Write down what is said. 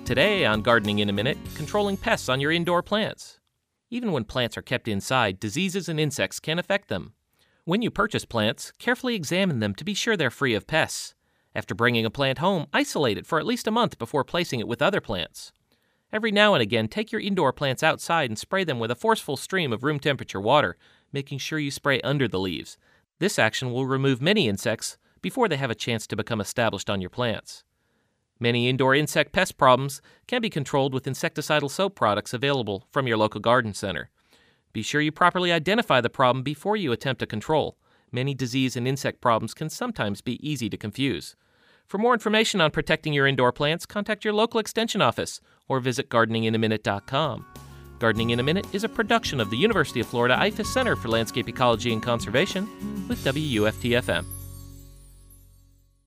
Today on Gardening in a Minute, controlling pests on your indoor plants. Even when plants are kept inside, diseases and insects can affect them. When you purchase plants, carefully examine them to be sure they're free of pests. After bringing a plant home, isolate it for at least a month before placing it with other plants. Every now and again, take your indoor plants outside and spray them with a forceful stream of room temperature water, making sure you spray under the leaves. This action will remove many insects before they have a chance to become established on your plants. Many indoor insect pest problems can be controlled with insecticidal soap products available from your local garden center. Be sure you properly identify the problem before you attempt a control. Many disease and insect problems can sometimes be easy to confuse. For more information on protecting your indoor plants, contact your local extension office or visit gardeninginaminute.com. Gardening in a Minute is a production of the University of Florida IFAS Center for Landscape Ecology and Conservation with WUFT-FM.